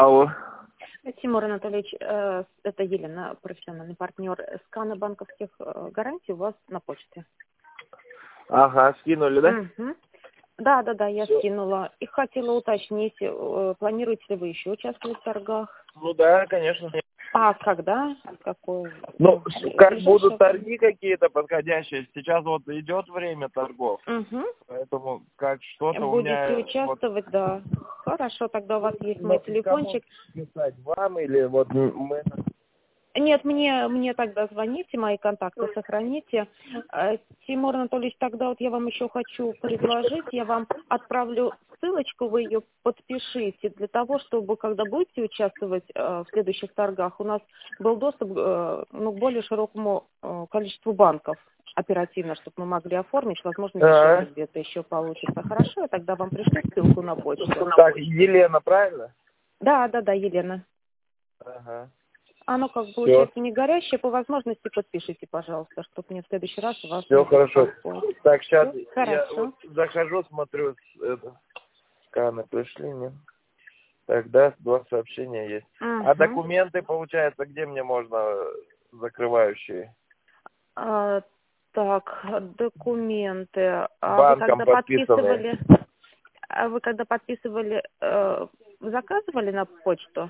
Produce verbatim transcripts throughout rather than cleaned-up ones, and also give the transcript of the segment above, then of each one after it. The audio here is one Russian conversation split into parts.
Алло. Тимур Анатольевич, э, это Елена, профессиональный партнер. Сканы банковских э, гарантий у вас на почте. Ага, скинули, да? Угу. Да, да, да, я Всё. скинула. И хотела уточнить, э, планируете ли вы еще участвовать в торгах? Ну да, конечно. А когда? Какой? Ну, Ну, как ближайшее будут время. торги какие-то подходящие. Сейчас вот идет время торгов. Угу. Поэтому как что-то у Будете меня вот... участвовать, да. Хорошо, тогда у вас есть мой Ну, кому телефончик. писать, вам или вот мы... Нет, мне, мне тогда звоните, мои контакты сохраните. Э, Тимур Анатольевич, тогда вот я вам еще хочу предложить, я вам отправлю ссылочку, вы ее подпишите, для того, чтобы, когда будете участвовать э, в следующих торгах, у нас был доступ э, ну, к более широкому э, количеству банков оперативно, чтобы мы могли оформить, возможно, А, дешевле где-то еще получится. Хорошо, я тогда вам пришлю ссылку на почту. так, Елена, правильно? Да, да, да, Елена. Ага. Оно как бы Все, получается не горящее, по возможности подпишите, пожалуйста, чтобы мне в следующий раз вас все не хорошо. беспокоить. Так, сейчас Всё? я Хорошо. вот захожу, смотрю, с- это, сканы пришли мне. Тогда два сообщения есть. А Угу. документы, получается, где мне можно э, закрывающие? А, так, документы. А вы Банком когда подписанные. подписывали, а вы когда подписывали, э, заказывали на почту?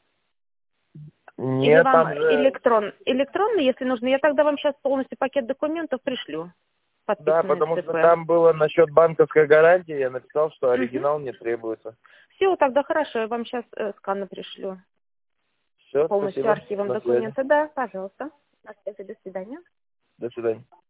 Или Нет, вам там же... электрон, электронный, если нужно? Я тогда вам сейчас полностью пакет документов пришлю, Да, подписанный потому что ЦП. там было насчет банковской гарантии, я написал, что Угу. оригинал не требуется. Все, тогда хорошо, я вам сейчас э, сканы пришлю. Все, Полностью спасибо. архивом На связи. документа. Да, пожалуйста. На связи. До свидания. До свидания.